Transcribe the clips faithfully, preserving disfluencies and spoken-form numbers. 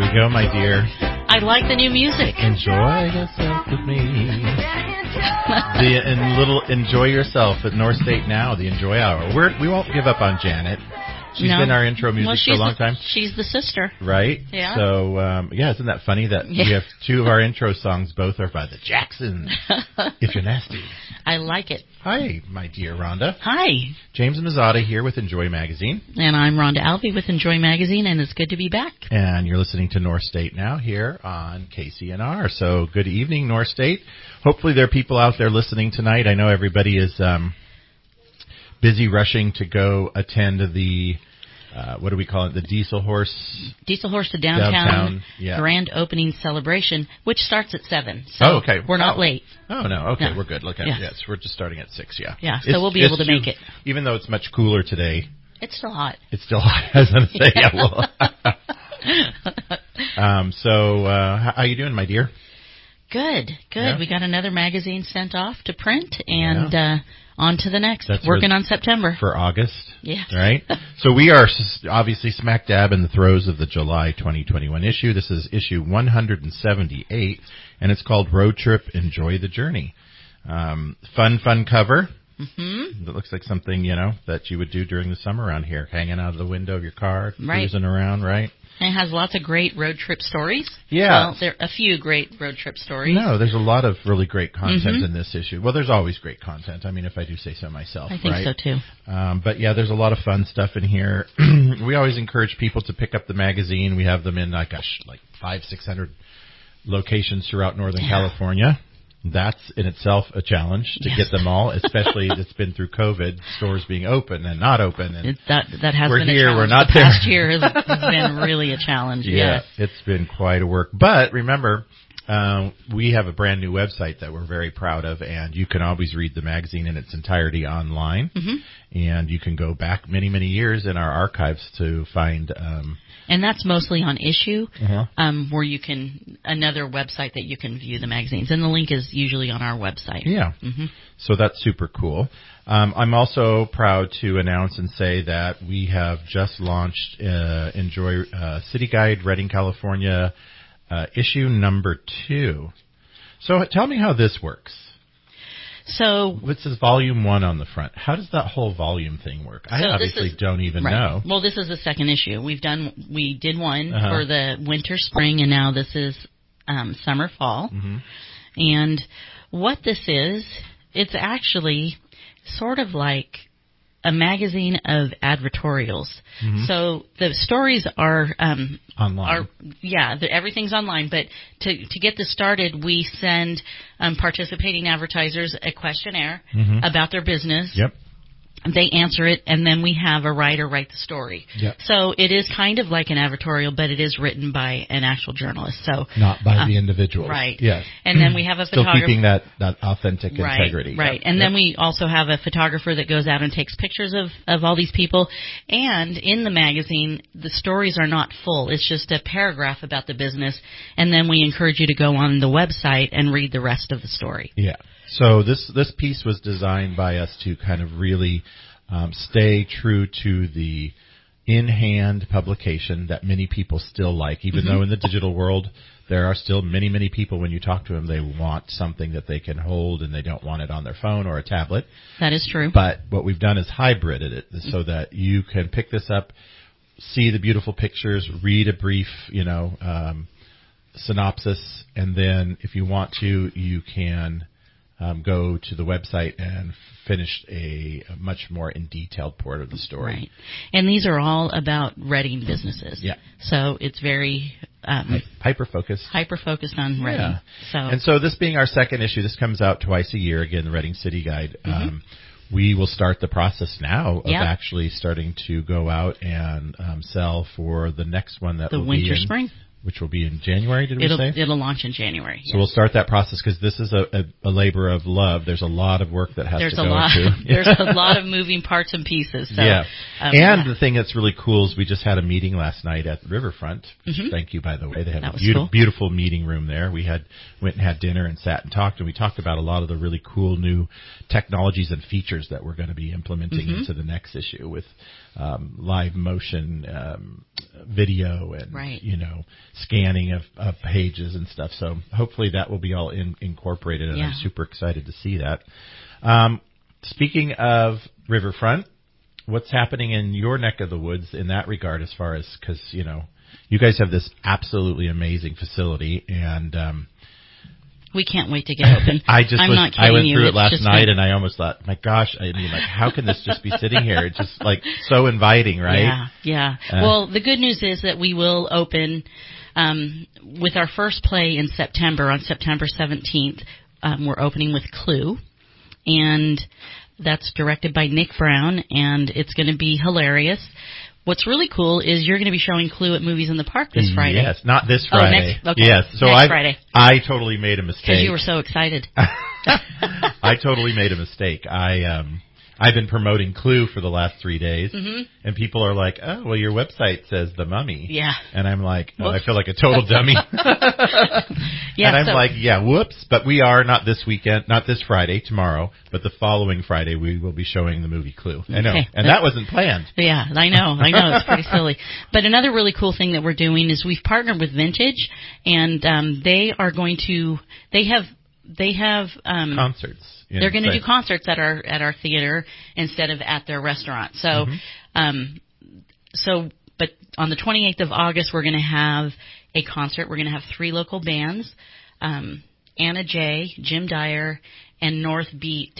we go, my dear. I like the new music. Enjoy yourself with me. The and little enjoy yourself at North State Now, the Enjoy Hour. We're, we won't give up on Janet. She's no. been our intro music well, for a long time. The, she's the sister. Right? Yeah. So, um, yeah, isn't that funny that yeah. we have two of our intro songs, both are by the Jacksons, If You're Nasty. I like it. Hi, my dear Rhonda. Hi. James Mazzotta here with Enjoy Magazine. And I'm Rhonda Alvey with Enjoy Magazine, and it's good to be back. And you're listening to North State Now here on K C N R. So good evening, North State. Hopefully there are people out there listening tonight. I know everybody is um, busy rushing to go attend the, uh, what do we call it, the Diesel Horse? Diesel Horse to Downtown, downtown yeah. Grand Opening Celebration, which starts at seven. So oh, okay. we're not oh. late. Oh, no. Okay, no. We're good. Look at yeah. Yes, we're just starting at six, yeah. Yeah, so it's, we'll be able to too, make it. Even though it's much cooler today. It's still hot. It's still hot, I was going to say. Yeah, well. um, so uh, how, how you doing, my dear? Good, good. Yeah. We got another magazine sent off to print, and yeah. uh, on to the next. That's Working for, on September. For August? Yes. Right? So we are obviously smack dab in the throes of the July twenty twenty-one issue. This is issue one seventy-eight, and it's called Road Trip, Enjoy the Journey. Um, fun, fun cover. Mm-hmm. It looks like something, you know, that you would do during the summer around here, hanging out of the window of your car, right. cruising around, right? And it has lots of great road trip stories. Yeah. Well, there are a few great road trip stories. No, there's a lot of really great content mm-hmm. in this issue. Well, there's always great content. I mean, if I do say so myself, I think right? so, too. Um, but, yeah, there's a lot of fun stuff in here. We always encourage people to pick up the magazine. We have them in, like, gosh, like five, six hundred locations throughout Northern yeah. California. That's in itself a challenge to yes. get them all, especially it's been through COVID, stores being open and not open. And it, that that has we're been here, a challenge. we're not the there. past year has, has been really a challenge. Yeah, yes. It's been quite a work. But remember, um, we have a brand new website that we're very proud of, and you can always read the magazine in its entirety online. Mm-hmm. And you can go back many, many years in our archives to find. Um, and that's mostly on Issue, uh-huh. um, where you can, another website that you can view the magazines. And the link is usually on our website. Yeah. Mm-hmm. So that's super cool. Um, I'm also proud to announce and say that we have just launched uh, Enjoy uh, City Guide Redding, California, uh, issue number two. So tell me how this works. So it says volume one on the front. How does that whole volume thing work? I so obviously is, don't even right. know. Well, this is the second issue. We've done, we did one uh-huh. for the winter, spring, and now this is um, summer, fall. Mm-hmm. And what this is, it's actually sort of like a magazine of advertorials. Mm-hmm. So the stories are um, online. Are, yeah, everything's online. But to to get this started, we send um, participating advertisers a questionnaire mm-hmm. about their business. Yep. They answer it, and then we have a writer write the story. Yep. So it is kind of like an advertorial, but it is written by an actual journalist. So not by uh, the individual. Right. Yes. And then we have a Still photographer. keeping that, that authentic right, integrity. Right. Yep. And yep. then we also have a photographer that goes out and takes pictures of, of all these people. And in the magazine, the stories are not full. It's just a paragraph about the business. And then we encourage you to go on the website and read the rest of the story. Yeah. So this, this piece was designed by us to kind of really Um, stay true to the in-hand publication that many people still like, even mm-hmm. though in the digital world there are still many, many people, when you talk to them, they want something that they can hold and they don't want it on their phone or a tablet. That is true. But what we've done is hybrided it so that you can pick this up, see the beautiful pictures, read a brief, you know, um, synopsis, and then if you want to, you can um, go to the website and finished a, a much more in detailed part of the story. Right. And these are all about Redding businesses. Yeah. So it's very um, hyper focused. Hyper focused on Redding. Yeah. So and so this being our second issue, this comes out twice a year. Again, the Redding City Guide. Mm-hmm. Um, we will start the process now of yeah. actually starting to go out and um, sell for the next one that the will winter be in, spring. Which will be in January, did we it'll, say? It'll launch in January. So yes. we'll start that process because this is a, a, a labor of love. There's a lot of work that has there's to a go lot, into. There's a lot of moving parts and pieces. So, yeah. Um, and yeah. the thing that's really cool is we just had a meeting last night at the Riverfront. Mm-hmm. Thank you, by the way. They have that a beautiful, cool. beautiful meeting room there. We had went and had dinner and sat and talked, and we talked about a lot of the really cool new technologies and features that we're going to be implementing mm-hmm. into the next issue with um, live motion um, video and, right. you know, scanning of, of pages and stuff. So hopefully that will be all in, incorporated, and Yeah. I'm super excited to see that. Um, speaking of Riverfront, what's happening in your neck of the woods in that regard, as far as, because, you know, you guys have this absolutely amazing facility, and um, we can't wait to get open. I just I'm was, not kidding I went you. through it It's last just night, been- and I almost thought, my gosh, I mean, like, how can this just be sitting here? It's just like so inviting, right? Yeah, yeah. Uh, well, the good news is that we will open um, with our first play in September, on September seventeenth. Um, we're opening with Clue, and that's directed by Nick Brown, and it's going to be hilarious. What's really cool is you're going to be showing Clue at Movies in the Park this Friday. Yes, not this Oh, Friday. next- okay. Yes, so Next I Friday. I totally made a mistake. Because you were so excited. I totally made a mistake. I um I've been promoting Clue for the last three days, Mhm. and people are like, "Oh, well, your website says The Mummy." Yeah. And I'm like, oh, I Whoops. feel like a total dummy. Yeah, and I'm so- like, yeah, whoops. But we are not this weekend, not this Friday, tomorrow, but the following Friday we will be showing the movie Clue. I know, Okay. and that wasn't planned. Yeah, I know, I know, it's pretty silly. But another really cool thing that we're doing is we've partnered with Vintage, and um, they are going to, they have, they have, um, Concerts. you know, they're going to say- do concerts at our at our theater instead of at their restaurant. So, Mhm. um, so, but on the twenty-eighth of August we're going to have a concert. We're going to have three local bands: um, Anna J, Jim Dyer, and North Beat.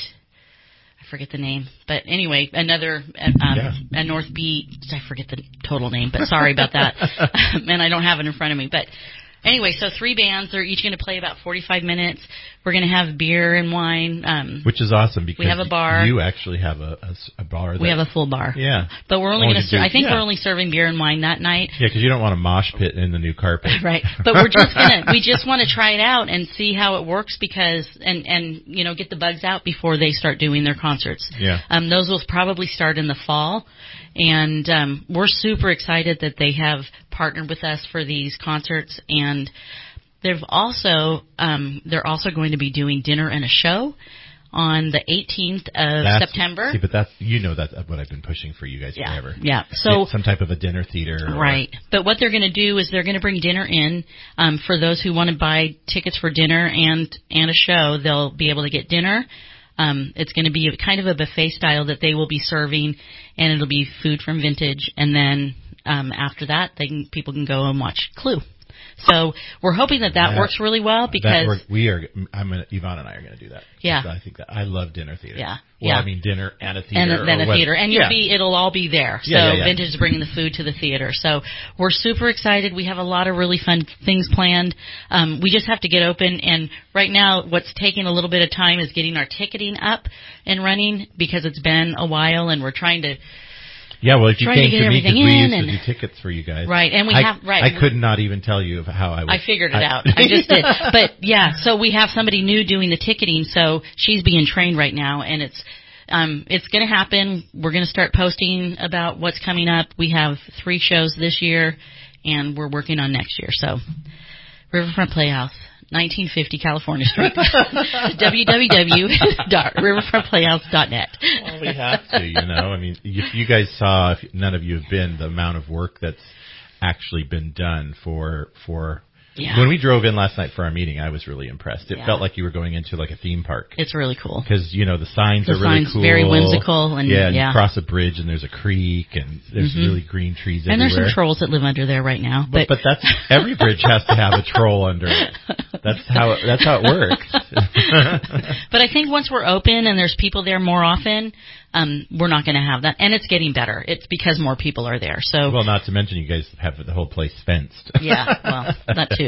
I forget the name, but anyway, another um, Yeah. a North Beat. I forget the total name, but sorry about that. And I don't have it in front of me, but. Anyway, so three bands. They're each going to play about forty-five minutes. We're going to have beer and wine. Um, Which is awesome because we have a bar. you actually have a, a s- a bar. That, we have a full bar. Yeah. But we're only Only going to to serve, do- I think yeah. we're only serving beer and wine that night. Yeah, because you don't want a mosh pit in the new carpet. Right. But we're just going to, we just want to try it out and see how it works because, and, and, you know, get the bugs out before they start doing their concerts. Yeah. Um, those will probably start in the fall. And, um, we're super excited that they have partnered with us for these concerts, and they've also, um, they're also going to be doing dinner and a show on the eighteenth of That's- September. See, but that's, you know, that's what I've been pushing for you guys Yeah. forever. Yeah. So, Get some type of a dinner theater. Or, right. But what they're going to do is they're going to bring dinner in um, for those who want to buy tickets for dinner and and a show. They'll be able to get dinner. Um, it's going to be a, kind of a buffet style that they will be serving, and it'll be food from Vintage. And then um, after that, they can, people can go and watch Clue. So we're hoping that that, That- works really well That because work, we are. I'm gonna, Yvonne and I are going to do that. Yeah. I think that I love dinner theater. Yeah. Well, Yeah. I mean dinner and a theater. and then or a what- theater, and you'll yeah. be it'll all be there. So Yeah, yeah, yeah. Vintage is bringing the food to the theater. So we're super excited. We have a lot of really fun things planned. Um, we just have to get open, and right now, what's taking a little bit of time is getting our ticketing up and running because it's been a while, and we're trying to. Yeah, well, if you trying to came get to me because everything we in used to and- do tickets for you guys, Right, and we I, have- right. I could not even tell you of how I. Was, I figured it out. I just did. But yeah, so we have somebody new doing the ticketing, so she's being trained right now, and it's um it's going to happen. We're going to start posting about what's coming up. We have three shows this year, and we're working on next year. So Riverfront Playhouse, nineteen fifty California Street. w w w dot riverfront playhouse dot net. Well, we have to, you know. I mean, if you guys saw, if none of you have been, the amount of work that's actually been done for for. Yeah. When we drove in last night for our meeting, I was really impressed. It Yeah. felt like you were going into like a theme park. It's really cool. Because, you know, the signs The are really signs cool. very whimsical and- yeah, and yeah. you cross a bridge and there's a creek and there's Mhm. really green trees And everywhere. there's some trolls that live under there right now. But, but that's every bridge has to have a troll under it. That's how it, that's how it works. But I think once we're open and there's people there more often, um, we're not going to have that. And it's getting better. It's because more people are there. So Well, not to mention you guys have the whole place fenced. yeah, well, that too.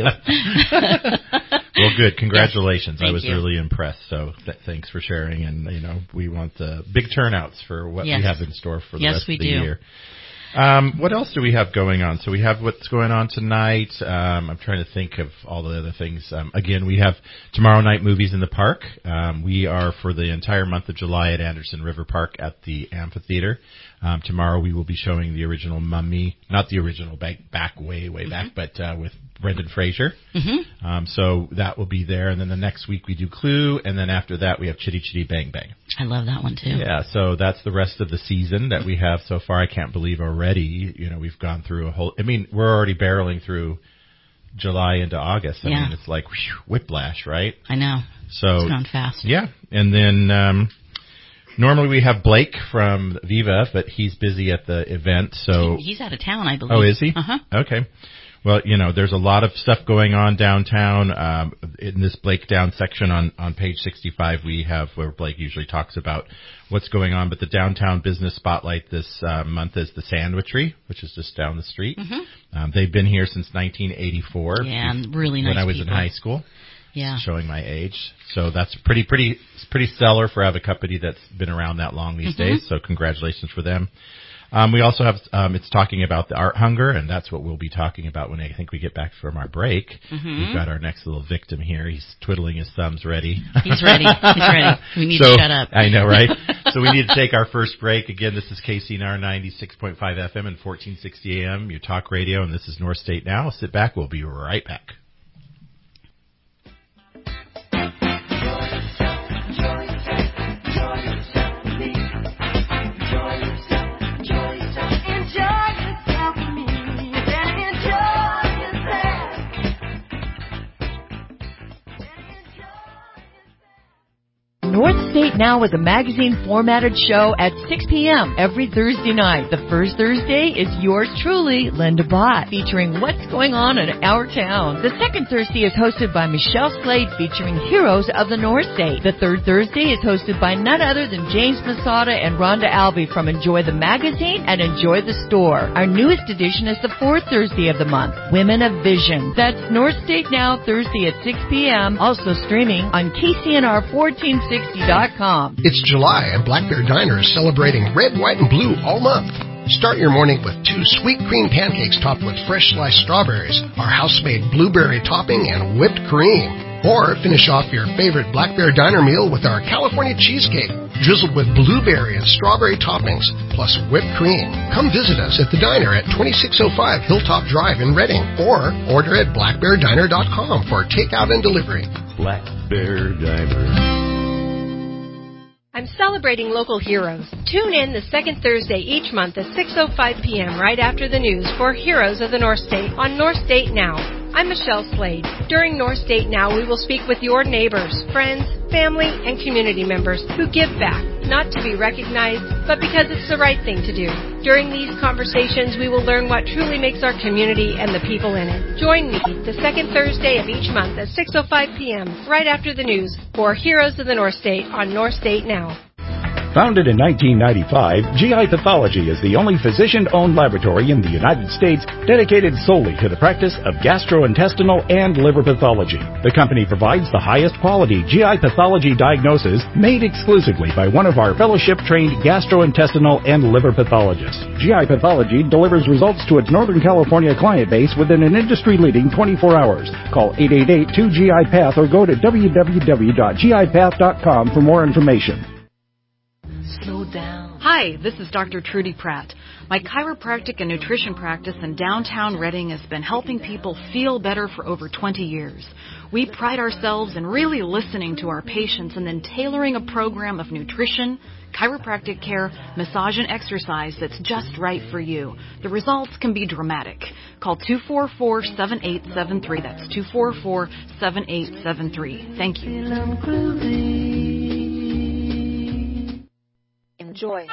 Well, good. Congratulations. Yes, I was thank you. really impressed. So th- thanks for sharing. And, you know, we want uh, big turnouts for what Yes. we have in store for the Yes, rest we of the do. year. Um, what else do we have going on? So we have what's going on tonight. Um, I'm trying to think of all the other things. Um, again, we have tomorrow night movies in the park. Um, we are for the entire month of July at Anderson River Park at the amphitheater. Um, tomorrow we will be showing the original Mummy, not the original back, back way, way back, but uh, with Brendan Fraser. Mm-hmm. Um, so that will be there. And then the next week we do Clue. And then after that we have Chitty Chitty Bang Bang. I love that one too. Yeah, so that's the rest of the season that we have so far. I can't believe already, you know, we've gone through a whole, I mean, we're already barreling through July into August. I Yeah. mean, it's like whew, whiplash, right? I know. So It's gone fast. Yeah, and then um, normally we have Blake from Viva, but he's busy at the event. So He, he's out of town, I believe. oh, is he? Uh-huh. Okay. Well, you know, there's a lot of stuff going on downtown. Um, in this Blake Down section on, on page sixty-five, we have where Blake usually talks about what's going on. But the downtown business spotlight this uh, month is the Sandwichery, which is just down the street. Mm-hmm. Um, they've been here since nineteen eighty-four. Yeah, and really nice when I was people. in high school. Yeah. Showing my age. So that's pretty, pretty, pretty stellar for have a company that's been around that long these Mm-hmm. days. So congratulations for them. Um, we also have, um, it's talking about the art hunger, and that's what we'll be talking about when I think we get back from our break. Mm-hmm. We've got our next little victim here. He's twiddling his thumbs ready. He's ready. He's ready. We need so, to shut up. I know, right? So we need to take our first break. Again, this is K C N R ninety-six point five F M and fourteen sixty A M, your talk radio, and this is North State Now. Sit back. We'll be right back. North State Now is a magazine formatted show at six p.m. every Thursday night. The first Thursday is yours truly, Linda Bott, featuring what's going on in our town. The second Thursday is hosted by Michelle Slade, featuring heroes of the North State. The third Thursday is hosted by none other than James Masada and Rhonda Albee from Enjoy the Magazine and Enjoy the Store. Our newest edition is the fourth Thursday of the month, Women of Vision. That's North State Now, Thursday at six p.m., also streaming on K C N R fourteen sixty dot com. It's July, and Black Bear Diner is celebrating red, white, and blue all month. Start your morning with two sweet cream pancakes topped with fresh sliced strawberries, our house-made blueberry topping, and whipped cream. Or finish off your favorite Black Bear Diner meal with our California cheesecake, drizzled with blueberry and strawberry toppings, plus whipped cream. Come visit us at the diner at twenty-six oh five Hilltop Drive in Redding, or order at black bear diner dot com for takeout and delivery. Black Bear Diner. I'm celebrating local heroes. Tune in the second Thursday each month at six oh five p.m. right after the news for Heroes of the North State on North State Now. I'm Michelle Slade. During North State Now, we will speak with your neighbors, friends, family, and community members who give back, not to be recognized, but because it's the right thing to do. During these conversations, we will learn what truly makes our community and the people in it. Join me the second Thursday of each month at six oh five p.m. right after the news for Heroes of the North State on North State Now. Founded in nineteen ninety-five, G I Pathology is the only physician-owned laboratory in the United States dedicated solely to the practice of gastrointestinal and liver pathology. The company provides the highest quality G I pathology diagnosis made exclusively by one of our fellowship-trained gastrointestinal and liver pathologists. G I Pathology delivers results to its Northern California client base within an industry-leading twenty-four hours. Call eight eight eight, two G I Path or go to w w w dot g i path dot com for more information. Hi, this is Doctor Trudy Pratt. My chiropractic and nutrition practice in downtown Redding has been helping people feel better for over twenty years. We pride ourselves in really listening to our patients and then tailoring a program of nutrition, chiropractic care, massage, and exercise that's just right for you. The results can be dramatic. Call two four four, seven eight seven three. That's two four four, seven eight seven three. Thank you. Enjoy.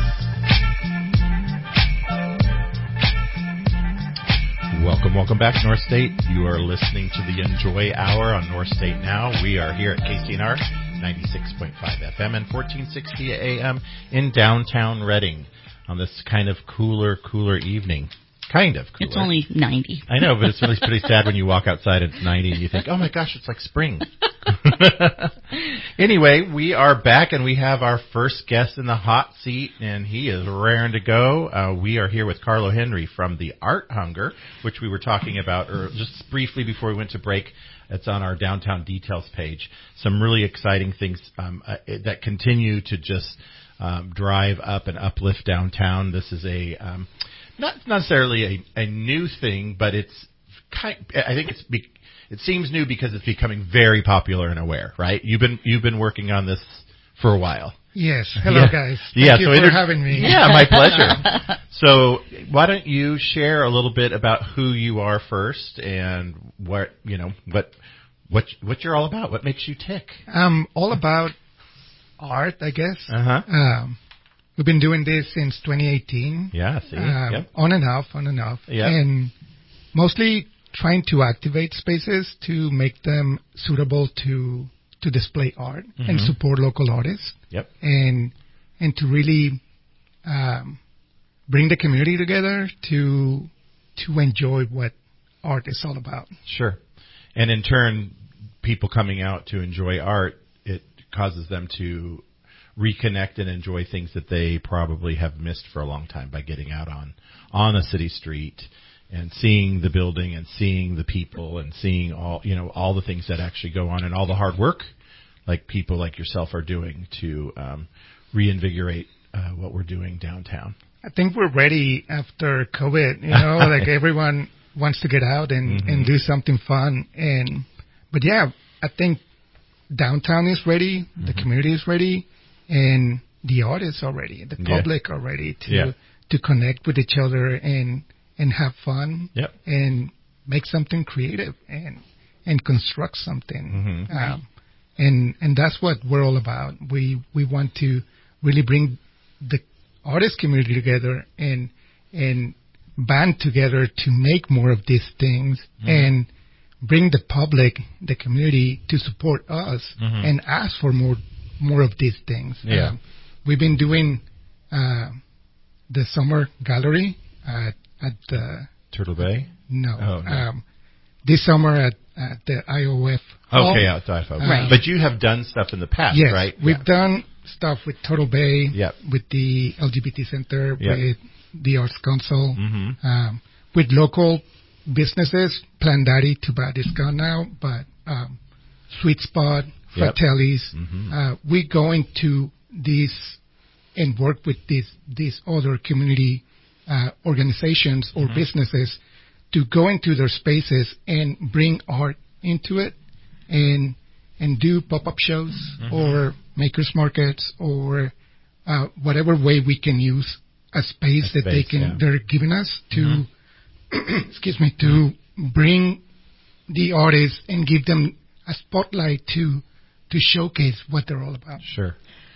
Welcome, welcome back, North State. You are listening to the Enjoy Hour on North State Now. We are here at K C N R ninety-six point five F M and fourteen sixty A M in downtown Redding on this kind of cooler, cooler evening. Kind of cooler. It's only ninety. I know, but it's really pretty sad when you walk outside and it's ninety and you think, oh my gosh, it's like spring. Anyway, we are back and we have our first guest in the hot seat, and he is raring to go. Uh, we are here with Carlo Henry from the Art Hunger, which we were talking about or just briefly before we went to break. It's on our downtown details page. Some really exciting things um, uh, that continue to just um, drive up and uplift downtown. This is a um, not necessarily a, a new thing, but it's kind. I think it's. Be, It seems new because it's becoming very popular and aware, right? You've been you've been working on this for a while. Yes. Hello, yeah. guys. Thank yeah, you so for inter- having me. Yeah, my pleasure. So why don't you share a little bit about who you are first and what, you know, what what what you're all about, what makes you tick? I'm all about art, I guess. Uh-huh. Um, we've been doing this since twenty eighteen. Yeah, see. Um, yep. On and off, on and off. Yep. And mostly trying to activate spaces to make them suitable to to display art mm-hmm. and support local artists. Yep. And and to really um, bring the community together to to enjoy what art is all about. Sure. And in turn, people coming out to enjoy art, it causes them to reconnect and enjoy things that they probably have missed for a long time by getting out on, on a city street and seeing the building and seeing the people and seeing all, you know, all the things that actually go on and all the hard work like people like yourself are doing to um, reinvigorate uh, what we're doing downtown. I think we're ready after COVID, you know, like everyone wants to get out and, mm-hmm. and do something fun. And, but yeah, I think downtown is ready, mm-hmm. the community is ready, and the artists are ready, the public yeah. are ready to, yeah. to connect with each other and, and have fun yep. and make something creative and, and construct something. Mm-hmm. Um, and, and that's what we're all about. We, we want to really bring the artist community together and, and band together to make more of these things mm-hmm. and bring the public, the community to support us mm-hmm. and ask for more, more of these things. Yeah. Um, we've been doing, uh, the summer gallery at, at the Turtle Bay? No. Oh, no. Um, this summer at, at the I O F. Hall. Okay, outside of Right. But you have done stuff in the past, yes, right? We've yeah. done stuff with Turtle Bay, yep. with the L G B T Center, yep. with the Arts Council, mm-hmm. um, with local businesses. Plandari, too bad it's gone now, but um, Sweet Spot, Fratelli's. Yep. Mm-hmm. Uh, we go into these and work with these these other community uh, organizations or mm-hmm. businesses to go into their spaces and bring art into it and and do pop-up shows mm-hmm. or makers markets or uh, whatever way we can use a space a that space, they can yeah. they're giving us to mm-hmm. excuse me to bring the artists and give them a spotlight to to showcase what they're all about. Sure.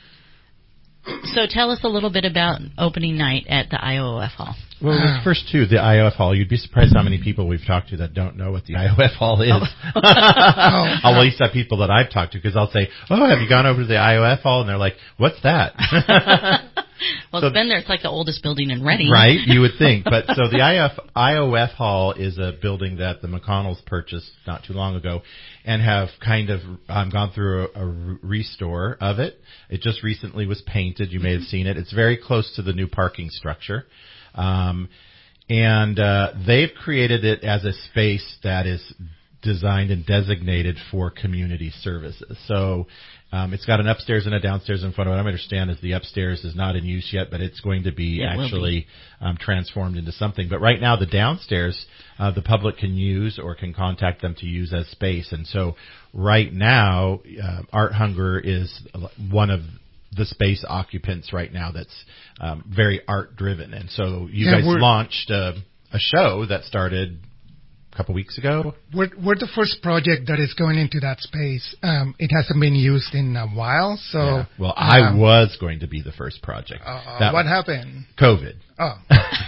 So tell us a little bit about opening night at the I O F Hall. Well, Uh, first too, the I O F Hall. You'd be surprised how many people we've talked to that don't know what the I O F Hall is. Oh. I'll at least have people that I've talked to because I'll say, "Oh, have you gone over to the I O F Hall?" And they're like, "What's that?" Well, so, it's been there. It's like the oldest building in Reading. Right, you would think. But so the I O F, I O F Hall is a building that the McConnells purchased not too long ago and have kind of um, gone through a, a restore of it. It just recently was painted. You may have seen it. It's very close to the new parking structure. Um, and uh, they've created it as a space that is designed and designated for community services. So um, it's got an upstairs and a downstairs in front of it. What I understand is the upstairs is not in use yet, but it's going to be Yeah, actually be. Um, transformed into something. But right now the downstairs uh, the public can use or can contact them to use as space. And so right now uh, Art Hunger is one of the space occupants right now that's um, very art driven. And so you Yeah, guys we're- launched a, a show that started a couple weeks ago. We're, we're the first project that is going into that space. Um, it hasn't been used in a while, so. Yeah. Well, I um, was going to be the first project. Uh, That- what happened? COVID. Oh.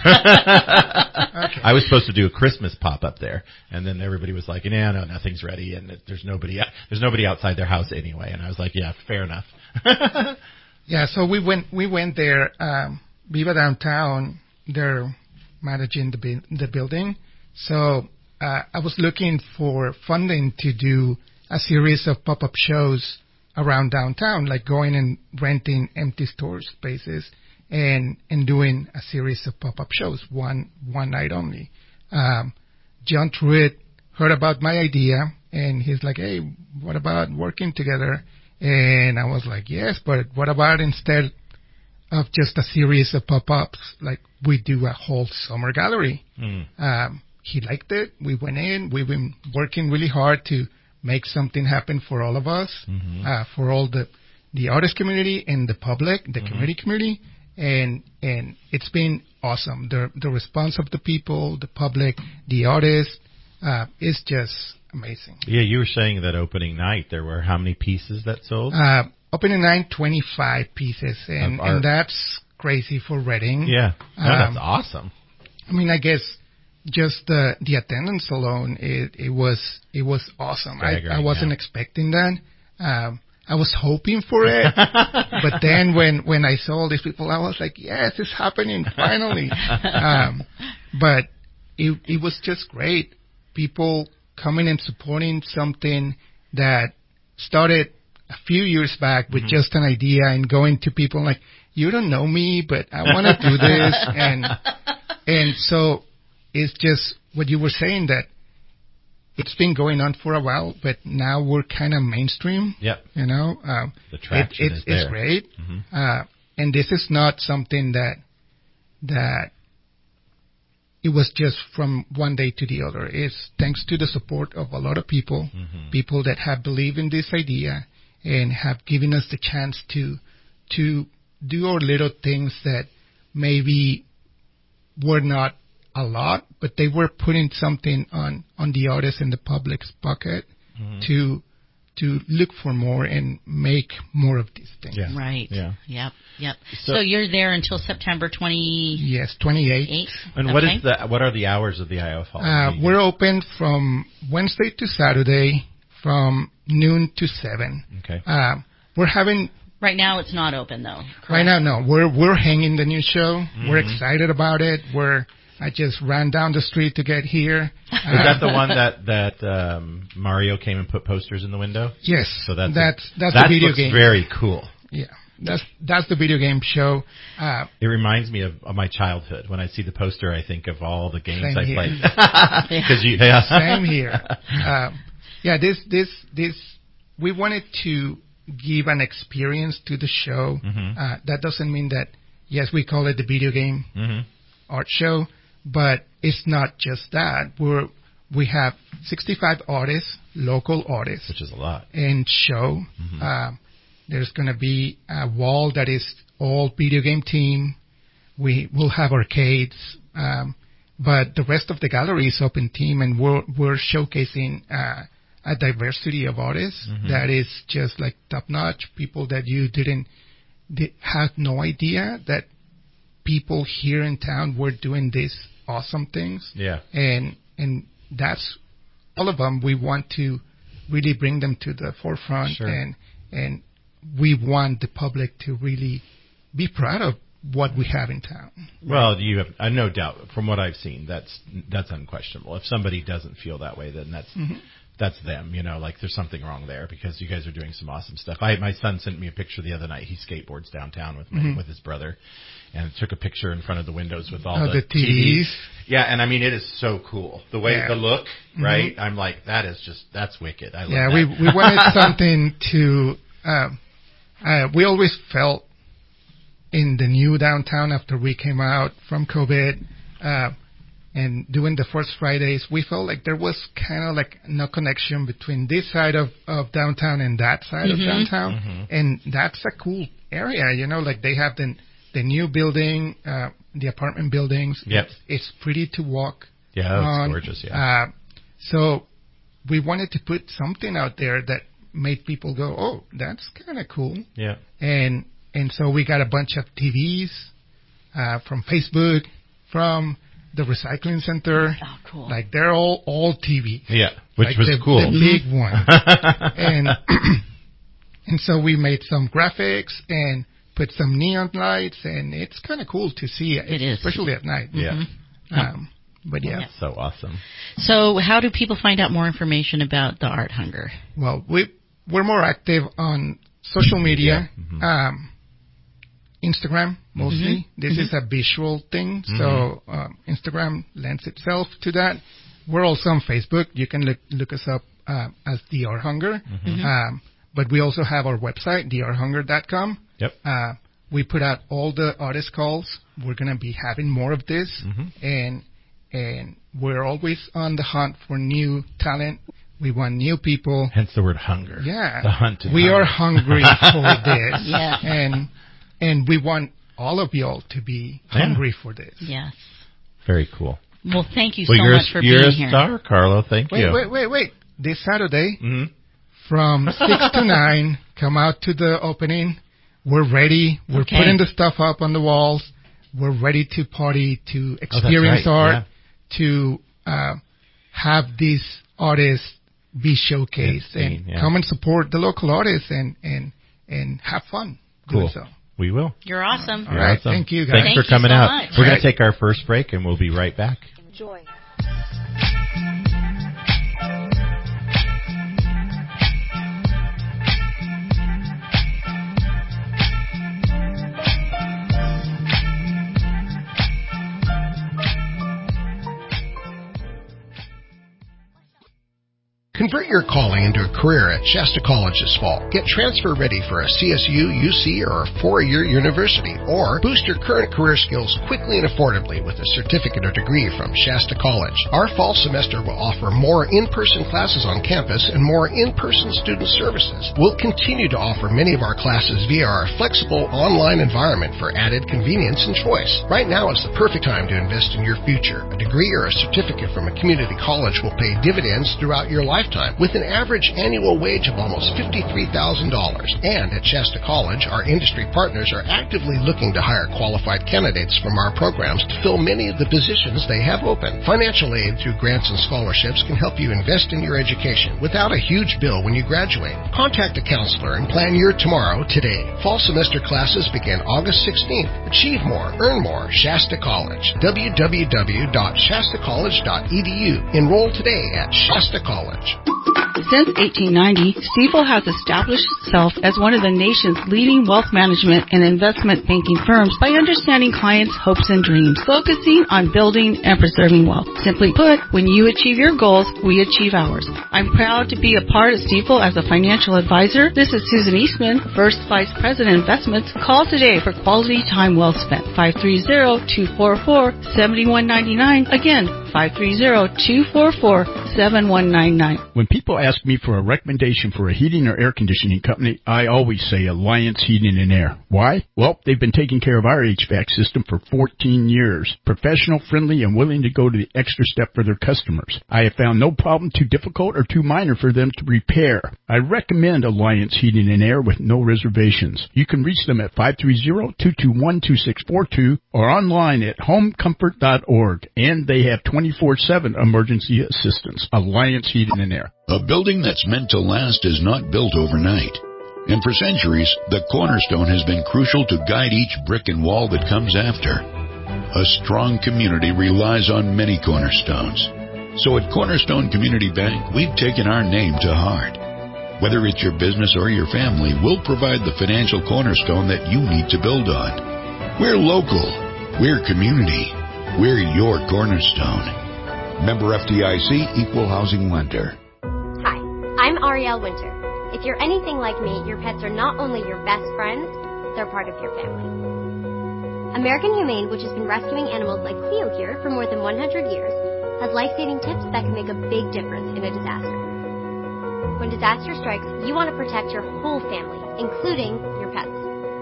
I was supposed to do a Christmas pop up there, and then everybody was like, "Yeah, no, nothing's ready, and there's nobody, there's nobody outside their house anyway." And I was like, "Yeah, fair enough." Yeah, so we went we went there. Um, Viva Downtown, they're managing the bu- the building. So uh, I was looking for funding to do a series of pop-up shows around downtown, like going and renting empty store spaces and and doing a series of pop-up shows, one one night only. Um, John Truitt heard about my idea, and he's like, "Hey, what about working together?" And I was like, "Yes, but what about instead of just a series of pop-ups, like we do a whole summer gallery?" Mm. Um, he liked it. We went in. We've been working really hard to make something happen for all of us, Mm-hmm. uh, for all the the artist community and the public, the Mm-hmm. community community, and and it's been awesome. The the response of the people, the public, the artists, uh, is just amazing. Yeah, you were saying that opening night there were how many pieces that sold? Uh, opening night, twenty-five pieces, and, Of art. and that's crazy for Reading. yeah, no, that's Um, awesome. I mean, I guess just the the attendance alone, it it was it was awesome. I, I Staggering, wasn't yeah. expecting that. Um, I was hoping for it, but then when when I saw all these people, I was like, yes, it's happening finally. um, but it it was just great. People coming and supporting something that started a few years back with Mm-hmm. just an idea and going to people like, you don't know me, but I want to do this. And, and so it's just what you were saying, that it's been going on for a while, but now we're kind of mainstream. Yep. You know, um, The traction it, it's, is there. it's great. Mhm. Uh, and this is not something that, that it was just from one day to the other. It's thanks to the support of a lot of people, Mhm. people that have believed in this idea and have given us the chance to, to do our little things that maybe were not a lot, but they were putting something on, on the artist and the public's pocket Mhm. to, to look for more and make more of these things. Yeah. Right. Yeah. Yep. Yep. So- So, you're there until September twenty-eighth. Yes, twenty-eight. And what is the what are the hours of the I O F Hall? Uh, You- we're open from Wednesday to Saturday from noon to seven. okay. Uh, we're having Right now, it's not open though. Correct? right now. No, we're we're hanging the new show. We're Mhm. excited about it. We're I just ran down the street to get here. Is that the one that that um, Mario came and put posters in the window? Yes. So that's that's a, that's that the video looks game. very cool. Yeah, that's that's the video game show. Uh, It reminds me of, of my childhood. When I see the poster, I think of all the games Same I here. played. Because you, yeah. Same here. Um, yeah, this this this we wanted to give an experience to the show. Mhm. Uh, that doesn't mean that yes, we call it the video game Mhm. art show, but it's not just that. We're we have sixty-five artists, local artists, Which is a lot. and show. Mhm. Uh, there's going to be a wall that is all video game team. We will have arcades, um, but the rest of the gallery is open team, and we're we're showcasing uh, a diversity of artists Mhm. that is just like top notch. People that you didn't did, had no idea that people here in town were doing these awesome things, Yeah. and and that's all of them. We want to really bring them to the forefront, Sure. and and we want the public to really be proud of what we have in town. Well, you have uh, no doubt. From what I've seen, that's that's unquestionable. If somebody doesn't feel that way, then that's Mhm. that's them. You know, like there's something wrong there because you guys are doing some awesome stuff. I my son sent me a picture the other night. He skateboards downtown with my, Mhm. with his brother, and took a picture in front of the windows with all Oh, the, the T Vs. Yeah, and I mean it is so cool. The way Yeah. the look, Mhm. right? I'm like that is just that's wicked. I love Yeah, that. we we wanted something to. Um, uh, we always felt in the new downtown after we came out from COVID, uh, and doing the first Fridays, we felt like there was kind of like no connection between this side of, of downtown and that side Mhm. of downtown, Mhm. and that's a cool area. You know, like they have the the new building, uh, the apartment buildings. Yep. It's, it's pretty to walk. Yeah, that's on. gorgeous. Yeah. Uh, so we wanted to put something out there that made people go, "Oh, that's kind of cool." yeah. And and so we got a bunch of T Vs uh, from Facebook, from the recycling center. Oh, cool. Like they're all all T V. Yeah, which Like was the, cool. The big one. and and so we made some graphics and put some neon lights, and it's kind of cool to see, It is. especially at night. Yeah. Um, but yeah. Yeah. So awesome. So, how do people find out more information about the Art Hunger? Well, we we're more active on social media, Mhm. um, Instagram mostly. This Mhm. is a visual thing, so um, Instagram lends itself to that. We're also on Facebook. You can look look us up uh, as The Art Hunger, Mhm. um, but we also have our website, the art hunger dot com. Yep. Uh, we put out all the artist calls. We're gonna be having more of this, Mhm. and and we're always on the hunt for new talent. We want new people. Hence the word hunger. Yeah. The hunt. We hunger. are hungry for this. Yeah. And and we want all of y'all to be Yeah. hungry for this. Yes. Very cool. Well, thank you Well, so you're, much for a, you're being a here. star, Carlo. Thank Wait, you. wait, wait, wait. This Saturday, Mm-hmm. from six to nine, come out to the opening. We're ready. We're Okay. putting the stuff up on the walls. We're ready to party, to Oh, that's experience right. art, Yeah. to uh, have these artists be showcased, Yeah, and yeah. come and support the local artists and and and have fun Cool. doing so. We will. You're awesome. All You're right, awesome. thank you, guys. Thanks Thank for you coming so out. much. We're going Right. to take our first break, and we'll be right back. Enjoy. Convert your calling into a career at Shasta College this fall. Get transfer ready for a C S U, U C, or a four-year university, or boost your current career skills quickly and affordably with a certificate or degree from Shasta College. Our fall semester will offer more in-person classes on campus and more in-person student services. We'll continue to offer many of our classes via our flexible online environment for added convenience and choice. Right now is the perfect time to invest in your future. A degree or a certificate from a community college will pay dividends throughout your lifetime, with an average annual wage of almost fifty-three thousand dollars. And at Shasta College, our industry partners are actively looking to hire qualified candidates from our programs to fill many of the positions they have open. Financial aid through grants and scholarships can help you invest in your education without a huge bill when you graduate. Contact a counselor and plan your tomorrow today. Fall semester classes begin August sixteenth. Achieve more, earn more. Shasta College. w w w dot shasta college dot e d u. Enroll today at Shasta College. Since eighteen ninety, Stifel has established itself as one of the nation's leading wealth management and investment banking firms by understanding clients' hopes and dreams, focusing on building and preserving wealth. Simply put, when you achieve your goals, we achieve ours. I'm proud to be a part of Stifel as a financial advisor. This is Susan Eastman, First Vice President Investments. Call today for quality time well spent. five three zero, two four four, seven one nine nine. Again, five three zero, two four four, seven one nine nine. When people ask me for a recommendation for a heating or air conditioning company, I always say Alliance Heating and Air. Why? Well, they've been taking care of our H V A C system for fourteen years. Professional, friendly, and willing to go to the extra step for their customers. I have found no problem too difficult or too minor for them to repair. I recommend Alliance Heating and Air with no reservations. You can reach them at five three zero, two two one, two six four two or online at home comfort dot org. And they have twenty-four seven emergency assistance. Alliance Heating and Air. A building that's meant to last is not built overnight. And for centuries, the cornerstone has been crucial to guide each brick and wall that comes after. A strong community relies on many cornerstones. So at Cornerstone Community Bank, we've taken our name to heart. Whether it's your business or your family, we'll provide the financial cornerstone that you need to build on. We're local. We're community. We're your cornerstone. Member F D I C, Equal Housing Lender. Hi, I'm Arielle Winter. If you're anything like me, your pets are not only your best friends, they're part of your family. American Humane, which has been rescuing animals like Cleo here for more than one hundred years, has life-saving tips that can make a big difference in a disaster. When disaster strikes, you want to protect your whole family, including your pets.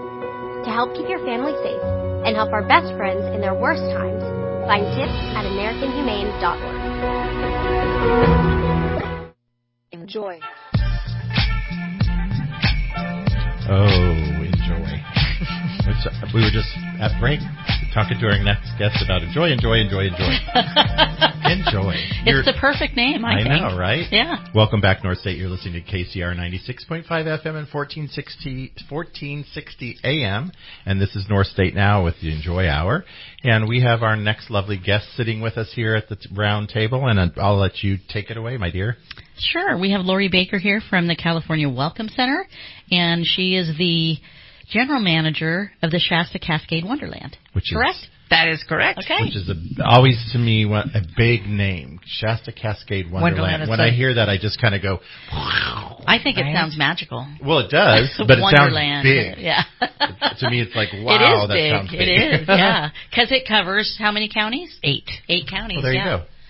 To help keep your family safe and help our best friends in their worst times, find tips at american humane dot org. Enjoy. Oh, enjoy. We were just at break talking to our next guest about enjoy, enjoy, enjoy, enjoy. Enjoy. You're, It's the perfect name, I, I think. know, right? Yeah. Welcome back, North State. You're listening to K C R ninety-six point five F M and fourteen sixty, fourteen sixty A M. And this is North State Now with the Enjoy Hour. And we have our next lovely guest sitting with us here at the t- round table. And I'll let you take it away, my dear. Sure. We have Lori Baker here from the California Welcome Center, and she is the general manager of the Shasta Cascade Wonderland. Which correct? Is, that is correct. Okay. Which is a, always, to me, one, a big name. Shasta Cascade Wonderland. Wonderland when a, I hear that, I just kind of go... I think right? It sounds magical. Well, it does, but it sounds big. Yeah. To me, it's like, wow, it is that big. sounds big. It is, yeah. Because it covers how many counties? Eight. Eight counties, Well, there yeah. you go.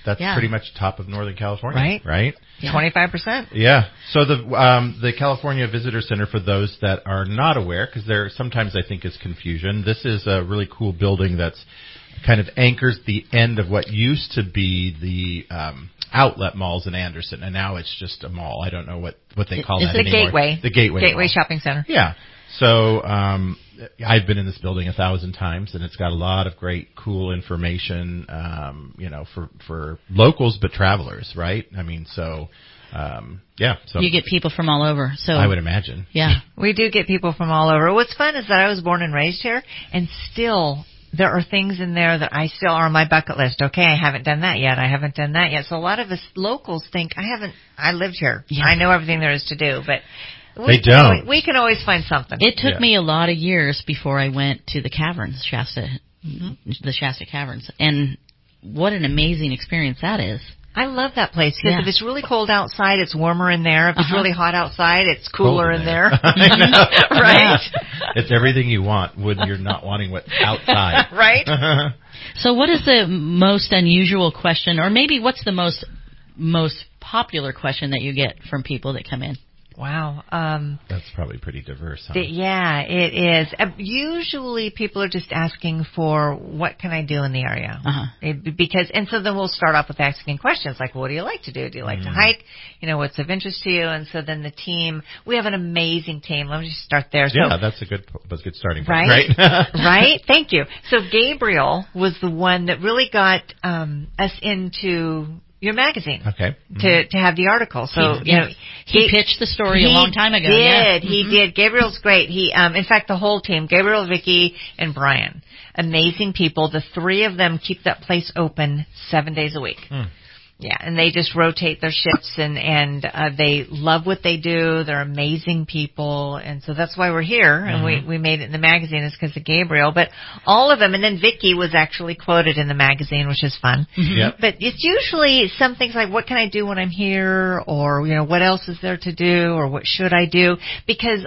That's Yeah. pretty much top of Northern California, Right. Right? twenty-five percent. Yeah. So the um, the California Visitor Center, for those that are not aware, because there sometimes I think is confusion. This is a really cool building that's kind of anchors the end of what used to be the um, outlet malls in Anderson, and now it's just a mall. I don't know what, what they call It's that the anymore. Gateway. The Gateway. Gateway Mall. Shopping Center. Yeah. So um, I've been in this building a thousand times, and it's got a lot of great, cool information, um, you know, for, for locals but travelers, right? I mean, so um, yeah. So You get people from all over. So I would imagine. Yeah. We do get people from all over. What's fun is that I was born and raised here, and still there are things in there that I still are on my bucket list. Okay, I haven't done that yet. I haven't done that yet. So a lot of us locals think, I haven't, I lived here. Yeah. I know everything there is to do, but we they can don't. Always, we can always find something. It took Yeah. me a lot of years before I went to the caverns, Shasta, mm-hmm. the Shasta Caverns. And what an amazing experience that is. I love that place because Yeah. if it's really cold outside, it's warmer in there. If it's Uh-huh. really hot outside, it's cooler Cold in there. I know. Right? It's everything you want when you're not wanting what's outside. Right? So what is the most unusual question, or maybe what's the most most popular question that you get from people that come in? Wow. Um, That's probably pretty diverse, huh? the, yeah, it is. Uh, usually people are just asking for what can I do in the area? Uh-huh. It, because, and so then we'll start off with asking questions like, what do you like to do? Do you like Mm. to hike? You know, what's of interest to you? And so then the team, we have an amazing team. Let me just start there. So, Yeah, that's a good, that's a good starting point, Right? right? Right? Thank you. So Gabriel was the one that really got um, us into your magazine. Okay. To to have the article. So, He- you know, he pitched the story a he long time ago, Did. yeah. He Mhm. did. Gabriel's great. He um in fact the whole team, Gabriel, Vicky, and Brian. Amazing people. The three of them keep that place open seven days a week. Hmm. Yeah, and they just rotate their shifts, and and uh, they love what they do. They're amazing people, and so that's why we're here. And Mm-hmm. we we made it in the magazine is because of Gabriel. But all of them, and then Vicky was actually quoted in the magazine, which is fun. Yep. But it's usually some things like, what can I do when I'm here, or you know, what else is there to do, or what should I do? Because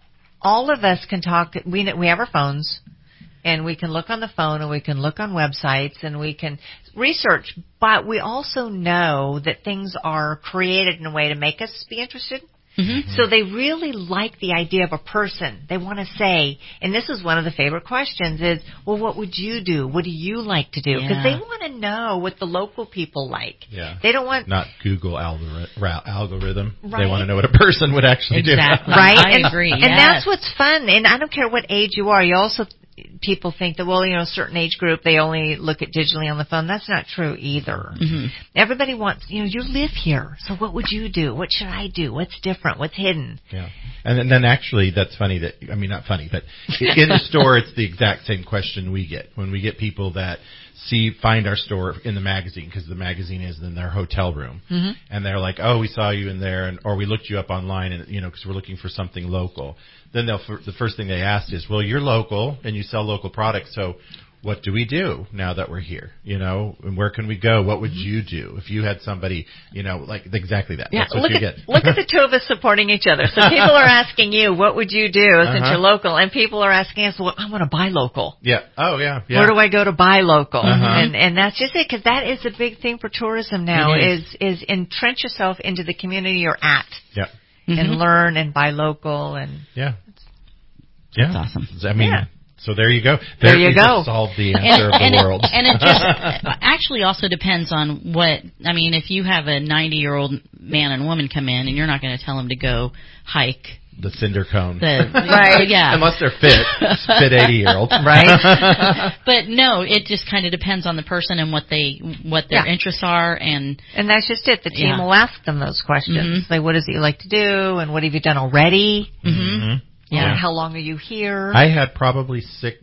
all of us can talk. We we have our phones. And we can look on the phone, and we can look on websites, and we can research. But we also know that things are created in a way to make us be interested. Mm-hmm. So they really like the idea of a person. They want to say, and this is one of the favorite questions is, well, what would you do? What do you like to do? Because Yeah. they want to know what the local people like. Yeah. They don't want... Not Google algori- ra- algorithm. Right. They want to know what a person would actually Exactly. do. Right? I and, agree, And yes. that's what's fun. And I don't care what age you are. You also... People think that, well, you know, a certain age group, they only look at digitally on the phone. That's not true either. Mm-hmm. Everybody wants, you know, you live here. So what would you do? What should I do? What's different? What's hidden? Yeah. And then, then actually, that's funny that, I mean, not funny, but in the store, it's the exact same question we get when we get people that see, find our store in the magazine, because the magazine is in their hotel room. Mm-hmm. And they're like, oh, we saw you in there, and or we looked you up online, and you know, because we're looking for something local. Then they'll, the first thing they ask is, well, you're local, and you sell local products, so what do we do now that we're here? You know, and where can we go? What would you do if you had somebody, you know, like exactly that? Yeah, That's what look you at get. look at the two of us supporting each other. So people are asking you, what would you do since Uh-huh. you're local? And people are asking us, well, I want to buy local. Yeah. Oh, yeah. yeah. Where do I go to buy local? Uh-huh. And and that's just it, because that is a big thing for tourism now. It Is is entrench yourself into the community you're at, Yeah. and Mhm. learn and buy local. And Yeah. Yeah. That's awesome. I mean, Yeah. so there you go. There you we go. just solved the answer of the and world. It, and it just actually also depends on what, I mean, if you have a ninety-year-old man and woman come in, and you're not going to tell them to go hike the cinder cone. the, Right. yeah. Unless they're fit, fit eighty-year-old. Right. But no, it just kind of depends on the person and what they, what their Yeah. interests are, and And that's just it. The team Yeah. will ask them those questions. Mhm. Like, what is it you like to do? And what have you done already? Mhm. Yeah. How long are you here? I had probably six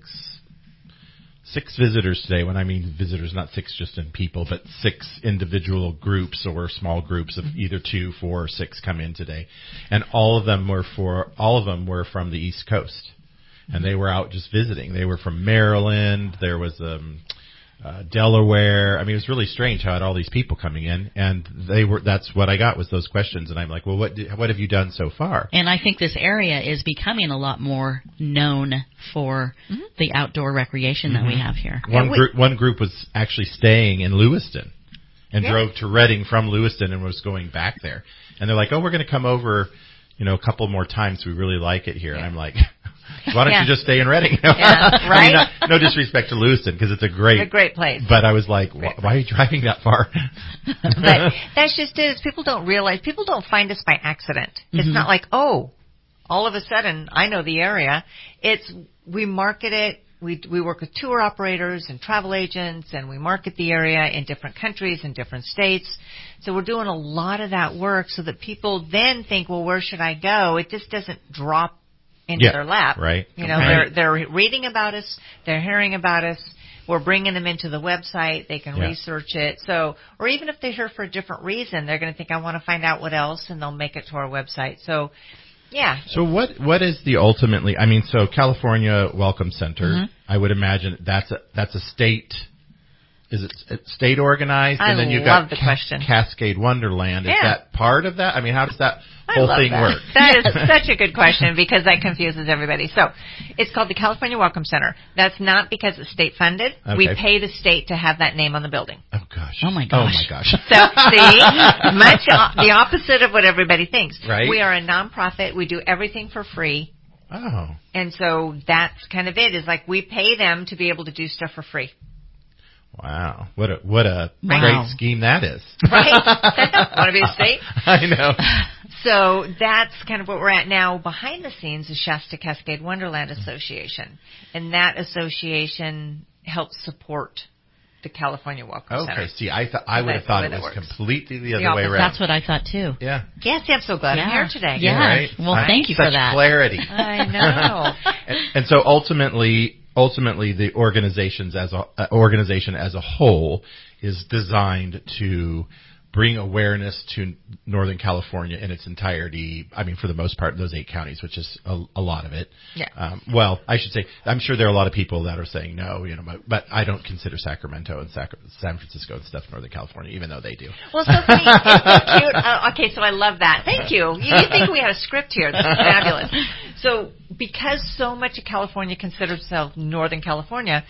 six visitors today. When I mean visitors, not six just in people, but six individual groups or small groups of either two, four, or six come in today, and all of them were for all of them were from the East Coast, and they were out just visiting. They were from Maryland. There was um, uh, Delaware. I mean, it was really strange how I had all these people coming in, and they were. That's what I got was those questions, and I'm like, well, what did, what have you done so far? And I think this area is becoming a lot more known for Mm-hmm. the outdoor recreation that we have here. One we- group, one group was actually staying in Lewiston, and Yeah. drove to Reading from Lewiston and was going back there. And they're like, oh, we're going to come over, you know, a couple more times. We really like it here. Yeah. And I'm like, why don't yeah. you just stay in Reading? Yeah, I right? mean, not, no disrespect to Lewiston because it's a great, a great place. But I was like, why, why are you driving that far? But that's just it. Is people don't realize, people don't find us by accident. It's Mm-hmm. not like, oh, all of a sudden I know the area. It's, we market it. We we work with tour operators and travel agents, and we market the area in different countries and different states. So we're doing a lot of that work so that people then think, well, where should I go? It just doesn't drop into yeah, their lap. Right. You know, right. they're they're reading about us, they're hearing about us. We're bringing them into the website. They can yeah. research it. So, or even if they're here for a different reason, they're going to think, I want to find out what else, and they'll make it to our website. So, yeah. So what what is the ultimately? I mean, so California Welcome Center. Mm-hmm. I would imagine that's a that's a state. Is it state organized? I and then you've love got the Ca- question. Cascade Wonderland. Is Yeah. that part of that? I mean, how does that I whole love thing that. work? That is such a good question because that confuses everybody. So it's called the California Welcome Center. That's not because it's state funded. Okay. We pay the state to have that name on the building. Oh gosh. Oh my gosh. Oh my gosh. So see, much o- the opposite of what everybody thinks. Right. We are a nonprofit. We do everything for free. Oh. And so that's kind of it. Is like we pay them to be able to do stuff for free. Wow. What a what a Wow. great scheme that is. Right? Want to be a state? I know. So that's kind of what we're at now. Behind the scenes is Shasta Cascade Wonderland Association. And that association helps support the California Welcome Center. Okay, see, I thought I So would have that's thought the it way that was works. completely the The other way opposite. around. That's what I thought too. Yeah. Yes, I'm so glad I'm Yeah. here today. Yeah. Right? Well, I- thank you such for that. clarity. I know. and, and so ultimately, ultimately, the organizations as a uh, organization as a whole is designed to bring awareness to Northern California in its entirety. I mean, for the most part, those eight counties, which is a, a lot of it. Yeah. Um, well, I should say, I'm sure there are a lot of people that are saying no, you know, but, but I don't consider Sacramento and Sac- San Francisco and stuff Northern California, even though they do. Well, so funny. It's so cute. Uh, okay, so I love that. Thank you. You, you think we had a script here. This is fabulous. So because so much of California considers itself Northern California,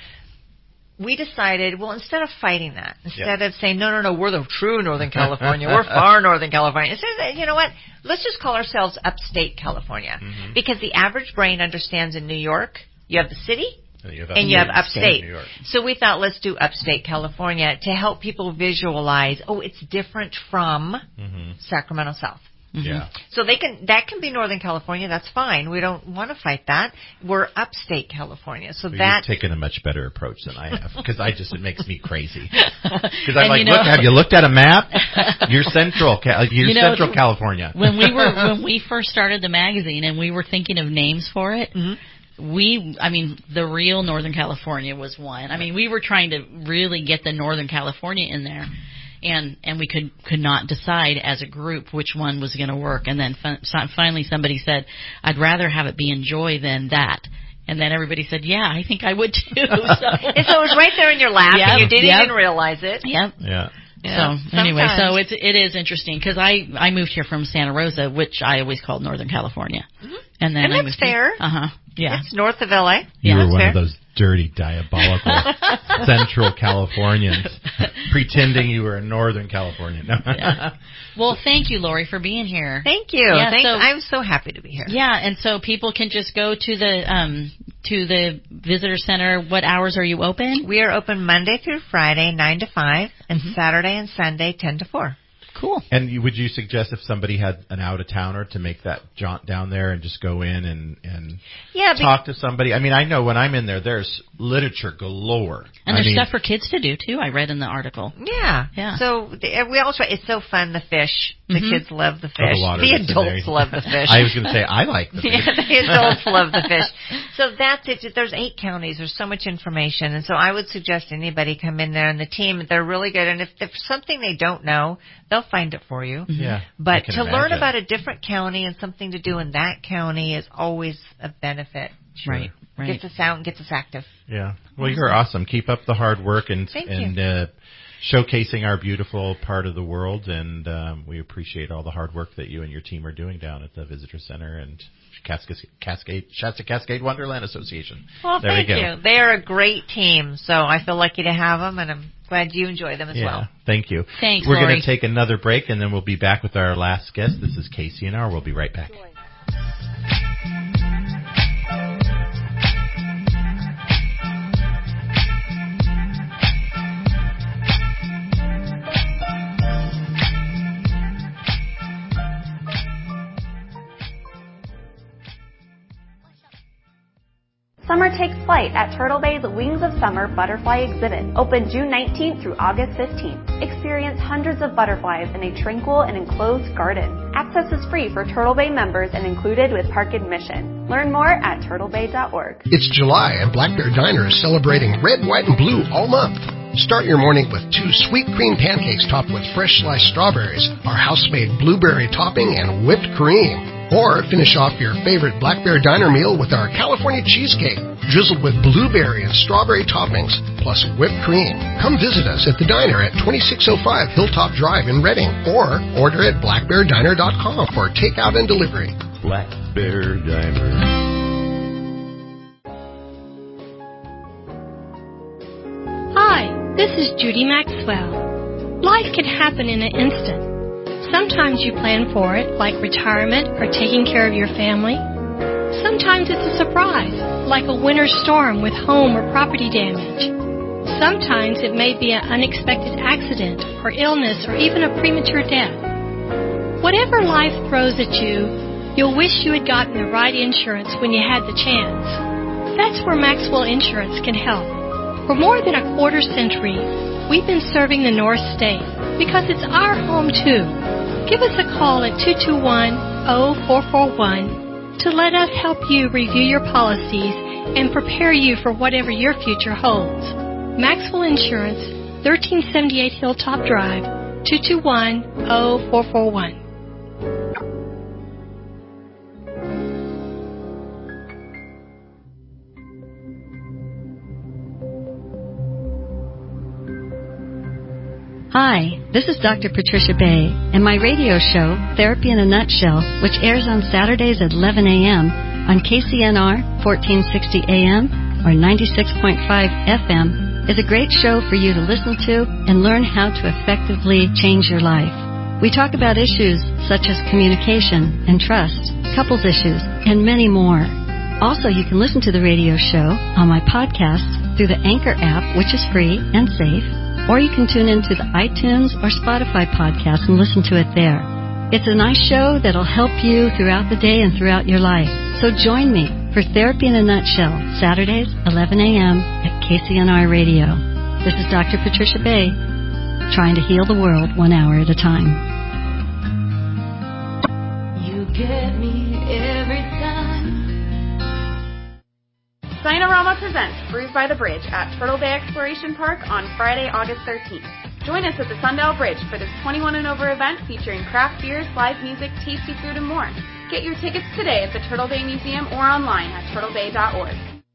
we decided, well, instead of fighting that, instead yeah. of saying, no, no, no, we're the true Northern California, we're far Northern California, instead of, you know what, let's just call ourselves upstate California. Mm-hmm. Because the average brain understands in New York, you have the city, and you have, and you have upstate. New York. So we thought, let's do upstate California to help people visualize, oh, it's different from mm-hmm. Sacramento South. Mm-hmm. Yeah. So they can, that can be Northern California. That's fine. We don't want to fight that. We're upstate California. So well, that. You've taken a much better approach than I have because I just, it makes me crazy. Because I'm And like, you know, look, have you looked at a map? You're central, Ca- you're You know, central California. When we were, when we first started the magazine and we were thinking of names for it, mm-hmm. we, I mean, the real Northern California was one. I mean, we were trying to really get the Northern California in there. And and we could could not decide as a group which one was going to work. And then fin- finally somebody said, I'd rather have it be enjoy than that. And then everybody said, yeah, I think I would too. So, and so it was right there in your lap, yep, and you didn't yep. even realize it. Yep. Yeah. Yeah, so anyway, so it's it is interesting because I I moved here from Santa Rosa, which I always called Northern California, mm-hmm. and then and I that's moved fair. Uh huh. Yeah, it's north of L A. You yeah, were one fair. of those dirty, diabolical Central Californians pretending you were in Northern California. No. Yeah. Well, thank you, Lori, for being here. Thank you. Yeah, Thanks. so, I'm so happy to be here. Yeah, and so people can just go to the um to the visitor center. What hours are you open? We are open Monday through Friday, nine to five, and mm-hmm. Saturday and Sunday, ten to four. Cool. And you, would you suggest if somebody had an out-of-towner to make that jaunt down there and just go in and, and yeah, talk to somebody? I mean, I know when I'm in there, there's literature galore. And I there's mean, stuff for kids to do, too, I read in the article. Yeah. Yeah. So we all try. It's so fun, the fish. The mm-hmm. kids love the fish. Oh, the, the adults love the fish. I was going to say, I like the fish. Yeah, the adults love the fish. So that's it. There's eight counties. There's so much information. And so I would suggest anybody come in there, and the team, they're really good. And if there's something they don't know, they'll find it for you. Yeah. But to imagine. learn about a different county and something to do in that county is always a benefit. Sure. Right. Right. Gets us out and gets us active. Yeah. Well, you're awesome. Keep up the hard work and Thank and you. uh, showcasing our beautiful part of the world, and um, we appreciate all the hard work that you and your team are doing down at the Visitor Center and Cascade, Cascade Shasta Cascade Wonderland Association. Well, there thank we go. you. They are a great team, so I feel lucky to have them, and I'm glad you enjoy them as yeah, well. Thank you. Thanks, We're Lori. going to take another break, and then we'll be back with our last guest. This is K C N R. We'll be right back. Summer takes flight at Turtle Bay's Wings of Summer Butterfly Exhibit, open June nineteenth through August fifteenth. Experience hundreds of butterflies in a tranquil and enclosed garden. Access is free for Turtle Bay members and included with park admission. Learn more at turtle bay dot org. It's July and Black Bear Diner is celebrating red, white, and blue all month. Start your morning with two sweet cream pancakes topped with fresh sliced strawberries, our house-made blueberry topping, and whipped cream. Or finish off your favorite Black Bear Diner meal with our California cheesecake, drizzled with blueberry and strawberry toppings, plus whipped cream. Come visit us at the diner at twenty-six oh five Hilltop Drive in Redding, or order at black bear diner dot com for takeout and delivery. Black Bear Diner. Hi, this is Judy Maxwell. Life can happen in an instant. Sometimes you plan for it, like retirement or taking care of your family. Sometimes it's a surprise, like a winter storm with home or property damage. Sometimes it may be an unexpected accident or illness or even a premature death. Whatever life throws at you, you'll wish you had gotten the right insurance when you had the chance. That's where Maxwell Insurance can help. For more than a quarter century, we've been serving the North State because it's our home too. Give us a call at two two one, oh four four one to let us help you review your policies and prepare you for whatever your future holds. Maxwell Insurance, thirteen seventy-eight Hilltop Drive, two two one, oh four four one. Hi, this is Doctor Patricia Bay, and my radio show, Therapy in a Nutshell, which airs on Saturdays at eleven a.m. on K C N R fourteen sixty A M or ninety-six point five F M, is a great show for you to listen to and learn how to effectively change your life. We talk about issues such as communication and trust, couples issues, and many more. Also, you can listen to the radio show on my podcast through the Anchor app, which is free and safe, or you can tune into the iTunes or Spotify podcast and listen to it there. It's a nice show that'll help you throughout the day and throughout your life. So join me for Therapy in a Nutshell, Saturdays, eleven a.m. at K C N R Radio. This is Doctor Patricia Bay, trying to heal the world one hour at a time. You get me every time. Sinorama presents Brews by the Bridge at Turtle Bay Exploration Park on Friday, August thirteenth. Join us at the Sundial Bridge for this twenty-one and over event featuring craft beers, live music, tasty food, and more. Get your tickets today at the Turtle Bay Museum or online at turtle bay dot org.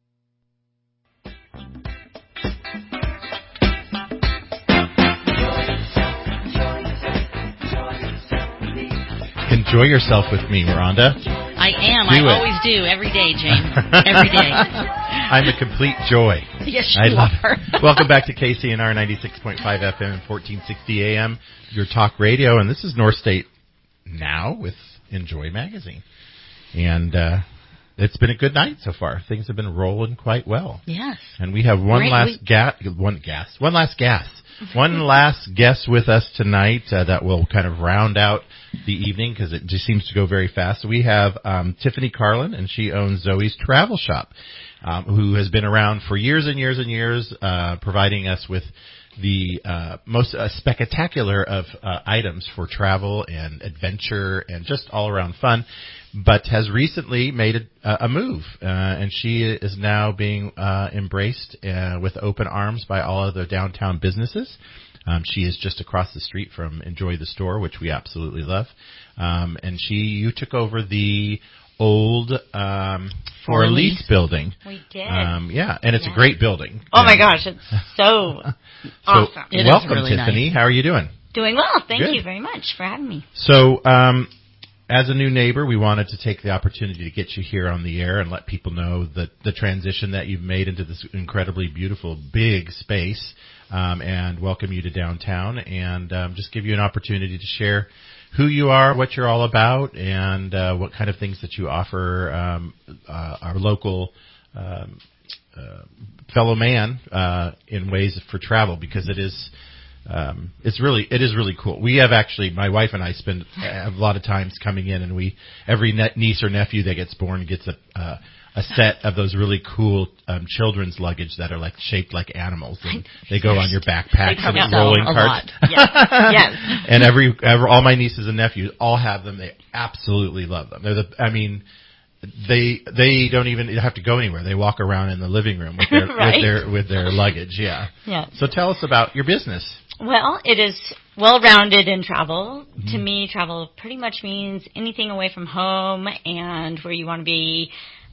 Enjoy yourself with me, Rhonda. I am. Do I it. always do. Every day, Jane. Every day. I'm a complete joy. Yes, I you love are. Welcome back to K C N R ninety-six point five F M and fourteen sixty A M, your talk radio. And this is North State Now with Enjoy Magazine. And uh, it's been a good night so far. Things have been rolling quite well. Yes. And we have one Great last week. gas, one gas, one last gas, one last guest with us tonight uh, that will kind of round out the evening because it just seems to go very fast. So we have um, Tiffany Carlin, and she owns Zoe's Travel Shop, um, who has been around for years and years and years, uh, providing us with the uh, most uh, spectacular of uh, items for travel and adventure and just all around fun, but has recently made a, a move, uh, and she is now being uh, embraced uh, with open arms by all of the downtown businesses. Um, she is just across the street from Enjoy the Store, which we absolutely love. Um, and she, you took over the old um, For Lease building. We did. Um, yeah, and it's yeah. a great building. Oh and my gosh, it's so, so awesome. It welcome, really Tiffany. nice. How are you doing? Doing well. Thank Good. you very much for having me. So, um, as a new neighbor, we wanted to take the opportunity to get you here on the air and let people know that the transition that you've made into this incredibly beautiful, big space, um, and welcome you to downtown, and um, just give you an opportunity to share who you are, what you're all about, and uh, what kind of things that you offer um, uh, our local um, uh, fellow man uh, in ways for travel, because it is um, it's really it is really cool. We have actually, my wife and I spend a lot of times coming in, and we every ne- niece or nephew that gets born gets a uh, a set of those really cool um, children's luggage that are like shaped like animals, and they go on your backpacks and rolling carts. Yes. yes. And every, every all my nieces and nephews all have them. They absolutely love them. They're the I mean, they they don't even have to go anywhere. They walk around in the living room with their right. with their with their luggage. Yeah. Yeah. So tell us about your business. Well, it is well-rounded in travel. Mm-hmm. To me, travel pretty much means anything away from home and where you want to be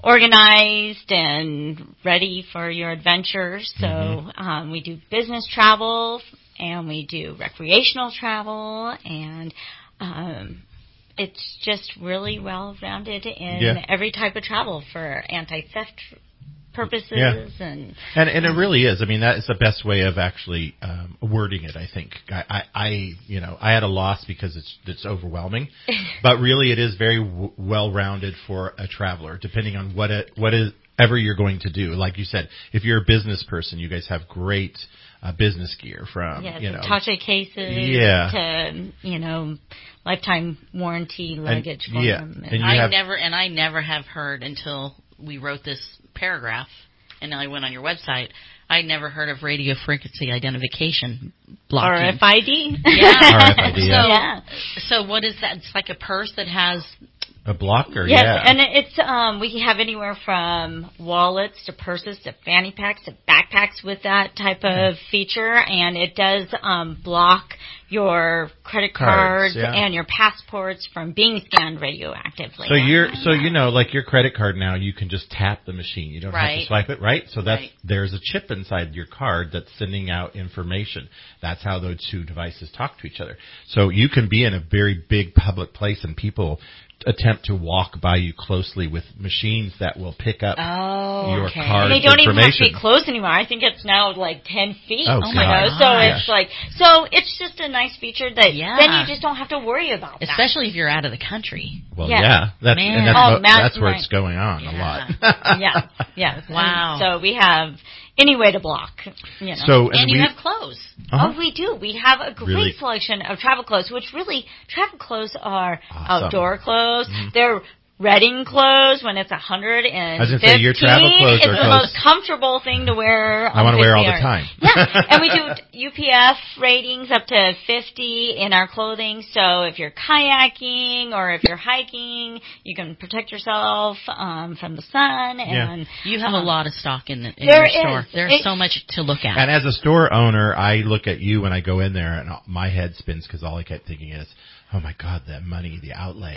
organized and ready for your adventures. So Mm-hmm. um, we do business travel and we do recreational travel, and um, it's just really well-rounded in Yeah. every type of travel for anti-theft purposes. Yeah. and And and it really is. I mean, that is the best way of actually um, wording it, I think. I, I, I, you know, I had a loss because it's it's overwhelming, but really it is very w- well-rounded for a traveler, depending on what it what is ever you're going to do. Like you said, if you're a business person, you guys have great uh, business gear from, yeah, you know, attaché cases yeah. to, you know, lifetime warranty luggage and, for yeah. them. And you I have, never and I never have heard until we wrote this paragraph, and I went on your website. I never heard of radio frequency identification blocking. R F I D. Yeah. R F I D, yeah. So, yeah. so what is that? It's like a purse that has a blocker, yes, yeah. and it's um we have anywhere from wallets to purses to fanny packs to backpacks with that type of feature, and it does um block your credit cards, Cards, yeah. and your passports from being scanned radioactively. So you're, so you know, like your credit card now, you can just tap the machine. You don't have Right. to swipe it, right? So that's Right. there's a chip inside your card that's sending out information. That's how those two devices talk to each other. So you can be in a very big public place, and people attempt to walk by you closely with machines that will pick up Oh, your okay. card's And they don't even have to information. be close anymore. I think it's now like ten feet. Oh, my God. gosh! So Yeah. it's like, so it's just a nice feature that Yeah. then you just don't have to worry about that. especially if you're out of the country. Well, Yeah. yeah, that's Man. and that's, Oh, mo- Matt- that's where my- it's going on a Yeah. lot. yeah, yeah. Wow. And so we have any way to block. You know. So And, and you we, have clothes. uh-huh. Oh, we do. We have a great Really? selection of travel clothes, which really, travel clothes are Awesome. outdoor clothes. Mm-hmm. They're Reading clothes when it's one hundred fifteen. I was gonna say, your travel clothes It's are the clothes- most comfortable thing to wear. I want to wear all the fifty time. Yeah, and we do U P F ratings up to fifty in our clothing. So if you're kayaking or if you're hiking, you can protect yourself um, from the sun. Yeah. And You have um, a lot of stock in, the, in there your store. is. There's It's- so much to look at. And as a store owner, I look at you when I go in there, and my head spins because all I kept thinking is, oh my God, that money, the outlay.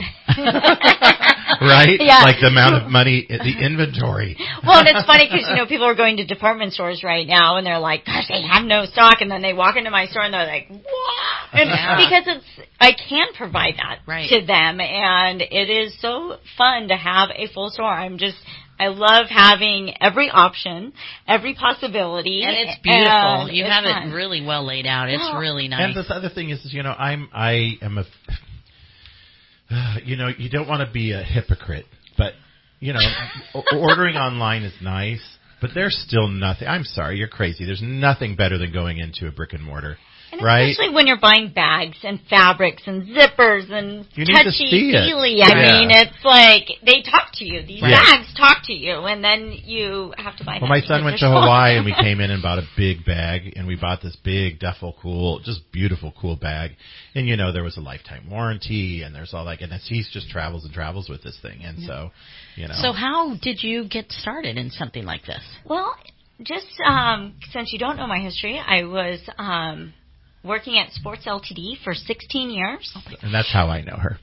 Right? Yeah. Like the amount of money, the inventory. Well, and it's funny because, you know, people are going to department stores right now and they're like, gosh, they have no stock. And then they walk into my store and they're like, what? And Yeah. because it's, I can provide that Right. to them. And it is so fun to have a full store. I'm just, I love having every option, every possibility. And it's beautiful. and you it's have fun. it really well laid out. It's Well, really nice. And the other thing is, is, you know, I'm, I am a, you know, you don't want to be a hypocrite, but, you know, o- ordering online is nice, but there's still nothing. I'm sorry, you're crazy. There's nothing better than going into a brick and mortar. And right? especially when you're buying bags and fabrics and zippers and You need to touchy see it. feely. I Yeah. mean, it's like they talk to you. These Yeah. bags talk to you, and then you have to buy. Well, them my son because went to they're small. Hawaii, and we came in and bought a big bag, and we bought this big duffel cool, just beautiful, cool bag. And, you know, there was a lifetime warranty, and there's all like, and he's just travels and travels with this thing. And so, you know. So how did you get started in something like this? Well, just um, since you don't know my history, I was um, working at Sports Ltd for sixteen years. And that's how I know her.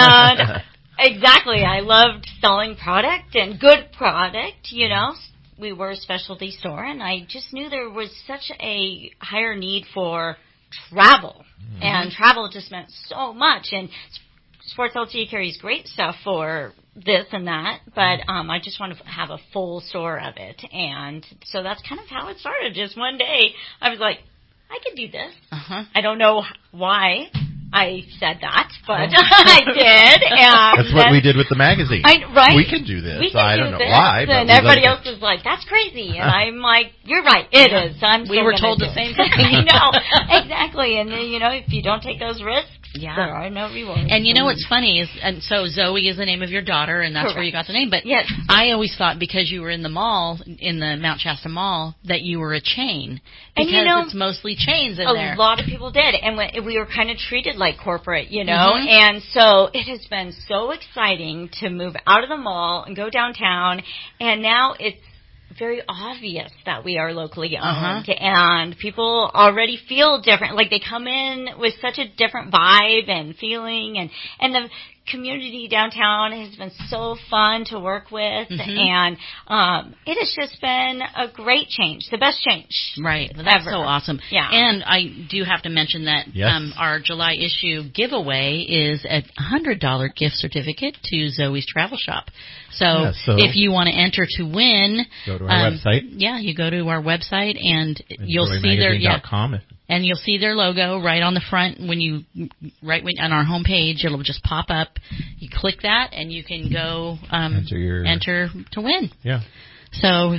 And exactly, I loved selling product and good product, you know. We were a specialty store, and I just knew there was such a higher need for travel. Mm-hmm. And travel just meant so much. And Sports Ltd carries great stuff for this and that, but um, I just want to have a full store of it. And so that's kind of how it started. Just one day, I was like, I could do this. Uh-huh. I don't know why I said that, but I did. And that's what then, we did with the magazine. I, right? We can do this. We can I do don't know this. why. But and everybody else is like, that's crazy. And I'm like, you're right. It yeah. is. I'm we were told the same thing. You know, exactly. And then, you know, if you don't take those risks, yeah. there are no rewards. And you know what's funny is, and so Zoe is the name of your daughter, and that's Correct. where you got the name. But yes. I always thought because you were in the mall, in the Mount Shasta Mall, that you were a chain. Because and you know, it's mostly chains in a there. A lot of people did. And when, we were kind of treated like corporate, you know. Mm-hmm. And so it has been so exciting to move out of the mall and go downtown. And now it's very obvious that we are locally owned, uh-huh. and people already feel different. Like they come in with such a different vibe and feeling, and and the community downtown has been so fun to work with, mm-hmm. and um, it has just been a great change, the best change, right? Well, that's ever. so awesome. Yeah, and I do have to mention that yes. um, our July issue giveaway is a hundred dollar gift certificate to Zoe's Travel Shop. So, yeah, so if you want to enter to win, go to our um, website. Yeah, you go to our website and Enjoy you'll see their yeah, com. and you'll see their logo right on the front when you right when, on our homepage. It'll just pop up. You click that and you can go um, enter, your, enter to win. Yeah. So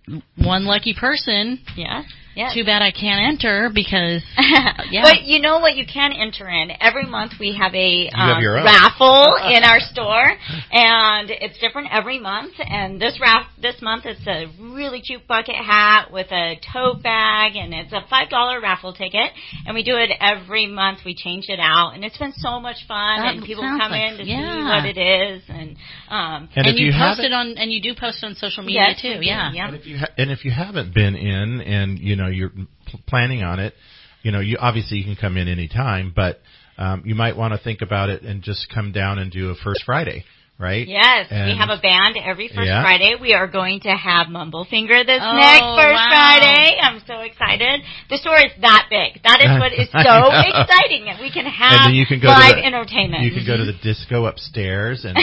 one lucky person. Yeah. Yes. Too bad I can't enter because, yeah. But you know what you can enter in? Every month we have a um, have raffle in our store, and it's different every month. And this raff- this month it's a really cute bucket hat with a tote bag, and it's a five dollar raffle ticket. And we do it every month. We change it out, and it's been so much fun. That and people sounds come like, in to yeah. see what it is, and um, and, and you, you post it on, and you do post it on social media yes, too. Do, yeah. yeah. And if you ha- and if you haven't been in, and you know you're p- planning on it, you know you obviously you can come in any time, but um, you might want to think about it and just come down and do a First Friday. Right? Yes, and we have a band every First yeah. Friday. We are going to have Mumblefinger this oh, next First wow. Friday. I'm so excited. The store is that big. That is what is so exciting. And we can have and then you can go live to the, entertainment. You can go to the disco upstairs. and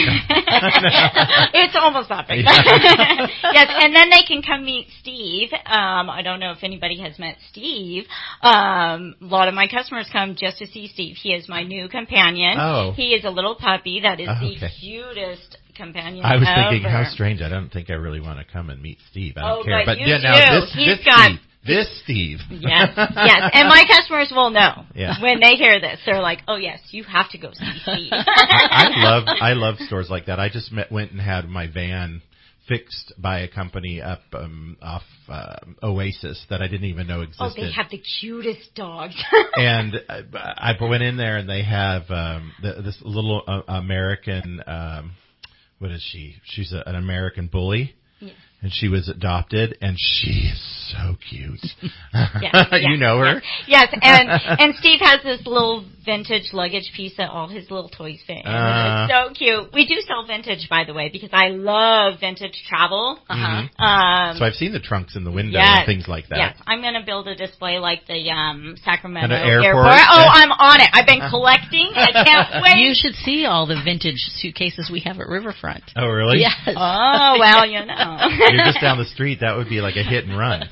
It's almost that big. Yeah. Yes, and then they can come meet Steve. Um, I don't know if anybody has met Steve. Um, a lot of my customers come just to see Steve. He is my new companion. Oh. He is a little puppy that is oh, the okay. cutest companion I was ever. thinking, how strange. I don't think I really want to come and meet Steve. I don't oh, care. But, but you yeah, do. now this, He's this got, Steve. This Steve. Yes, yes. And my customers will know yeah. when they hear this. They're like, oh, yes, you have to go see Steve. I, I love I love stores like that. I just met, went and had my van fixed by a company up um, off uh, Oasis that I didn't even know existed. Oh, they have the cutest dogs. And I, I went in there, and they have um, the, this little uh, American, um, what is she? She's a, an American bully. Yeah. And she was adopted, and she is so cute. Yes, you yes, know her? Yes, yes. and and Steve has this little vintage luggage piece that all his little toys fit in. Uh, it's so cute. We do sell vintage, by the way, because I love vintage travel. Mm-hmm. Um, so I've seen the trunks in the window yes, and things like that. Yes, I'm going to build a display like the um, Sacramento and an airport. airport. Oh, I'm on it. I've been collecting. I can't wait. You should see all the vintage suitcases we have at Riverfront. Oh, really? Yes. Oh, well, you know. You're just down the street. That would be like a hit and run.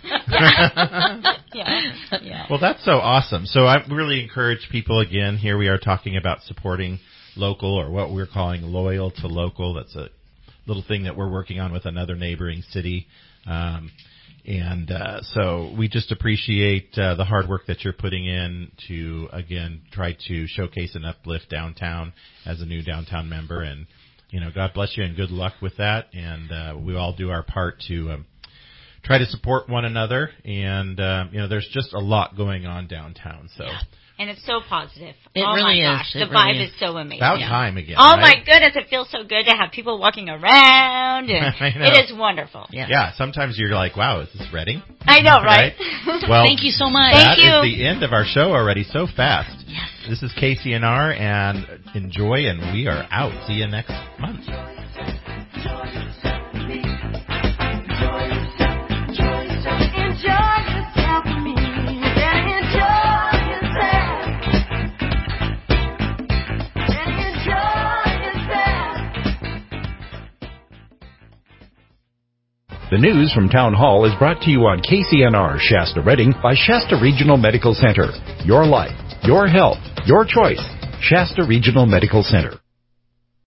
yeah. yeah. Well, that's so awesome. So I really encourage people, again, here we are talking about supporting local, or what we're calling loyal to local. That's a little thing that we're working on with another neighboring city. Um, and uh, so we just appreciate uh, the hard work that you're putting in to, again, try to showcase and uplift downtown as a new downtown member. And, you know, God bless you and good luck with that. And uh, we all do our part to um, try to support one another. And, uh, you know, there's just a lot going on downtown. So. Yeah. And it's so positive. It oh really my is. gosh, It the really vibe is. is so amazing. About time again. Oh right? my goodness, it feels so good to have people walking around. And I know. it is wonderful. Yeah. Yeah, sometimes you're like, wow, is this Reading? I know, right? right? Well, thank you so much. That Thank you. is the end of our show already, so fast. Yes. This is K C N R, and enjoy, and we are out. See you next month. The news from Town Hall is brought to you on K C N R Shasta Reading by Shasta Regional Medical Center. Your life, your health, your choice. Shasta Regional Medical Center.